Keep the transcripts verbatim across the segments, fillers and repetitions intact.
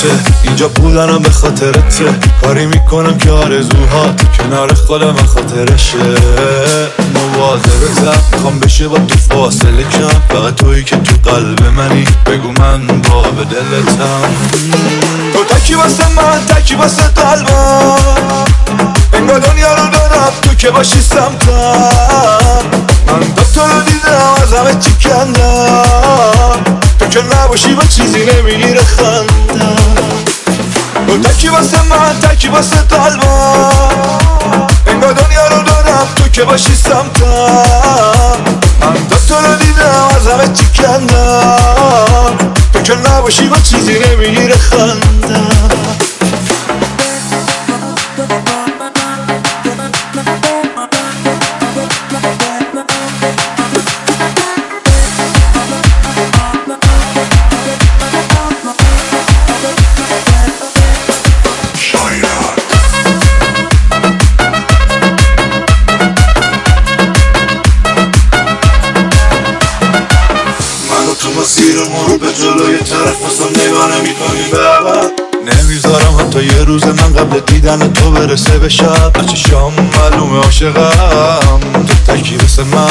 خاطرته، اینجا بودنم به خاطرته. کاری میکنم که آرزوهات کنار خودم خاطرشه. مواظب زم میخوام بشه با تو فاصله کم، فقط تویی که تو قلب منی، بگو من با به دلتم. تو تکی واسه من، تکی واسه قلبم، انگار دنیا رو دارم تو که باشی سمتم. من دو تا رو دیدم از همه چی کندم، تو که نباشی با چیزی نمیگیره خندم. تو تکی واسه من، تکی واسه قلبم، انگار دنیا رو دارم تو که باشی سمتم. من دو تا رو دیدم از همه چی کندم، تو که نباشی با چیزی نمیگیره خندم. مسیر ما رو به جلوی طرف اصلا نگاه نمی‌کنی به عقب. نمیذارم حتی یه روز من قبل دیدن تو برسه به شب. از چشام معلومه عاشقم، تو تکی واسه من،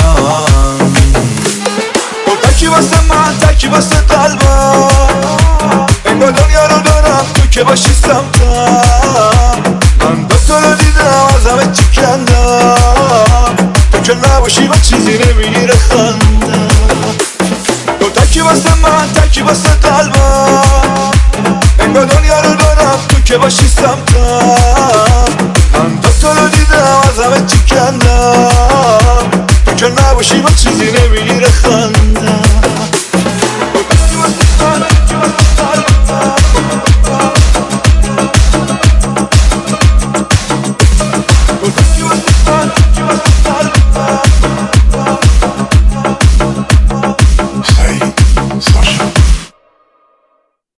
تو تکی واسه من، تکی واسه قلبم، انگار دنیا رو دارم تو که باشی سمتم. من دو تا رو دیدم از همه چی کندم، تو که نباشی با چیزی نمیگیره خندم. تو تکی واسه من، تکی واسه قلبم، انگار دنیا رو دارم تو که باشی سمتم. من دو تا رو دیدم از همه چی کندم، تو که نباشی با چیزی نمیگیره خندم.